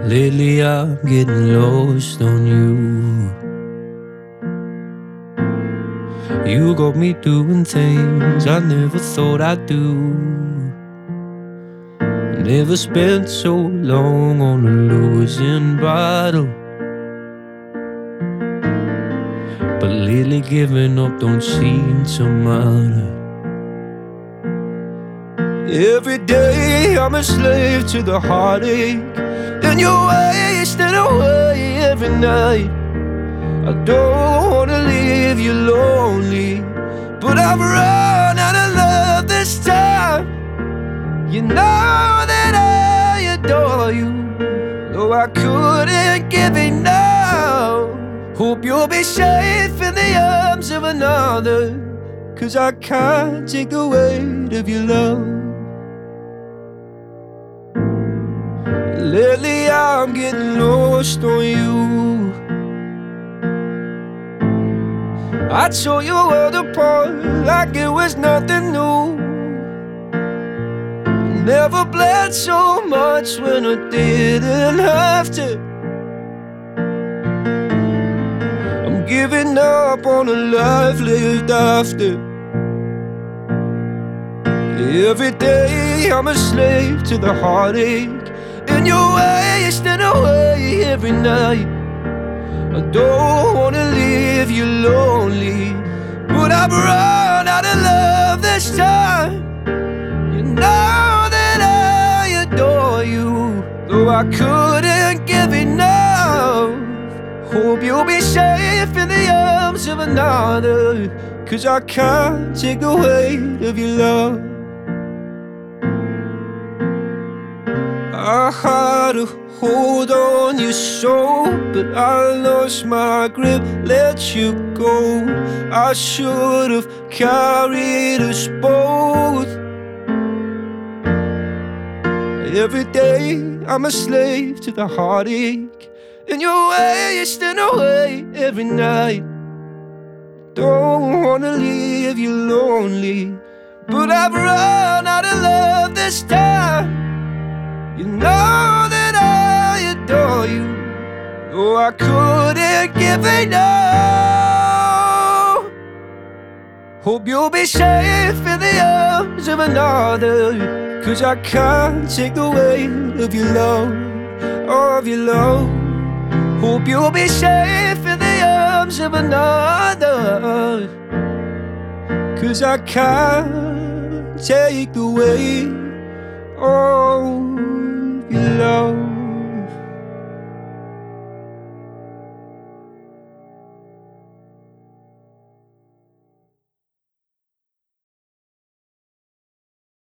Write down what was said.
Lately I'm getting lost on you. You got me doing things I never thought I'd do. Never spent so long on a losing battle, but lately giving up don't seem to matter. Every day I'm a slave to the heartache, and you're wasting away every night. I don't wanna leave you lonely, but I've run out of love this time. You know that I adore you, though I couldn't give enough. Hope you'll be safe in the arms of another, 'cause I can't take the weight of your love. Lately I'm getting lost on you. I tore your world apart like it was nothing new. Never bled so much when I didn't have to. I'm giving up on a life lived after. Every day I'm a slave to the heartache, and you're wasting away every night. I don't wanna leave you lonely, but I've run out of love this time. You know that I adore you, though I couldn't give enough. Hope you'll be safe in the arms of another, 'cause I can't take the weight of your love. I had a hold on your soul, but I lost my grip, let you go. I should have carried us both. Every day I'm a slave to the heartache, and you're wasting away every night. Don't wanna leave you lonely, but I've run out of love this time. You know that I adore you, though I couldn't give enough. Hope you'll be safe in the arms of another, 'cause I can't take the weight of your love, of your love. Hope you'll be safe in the arms of another, 'cause I can't take the weight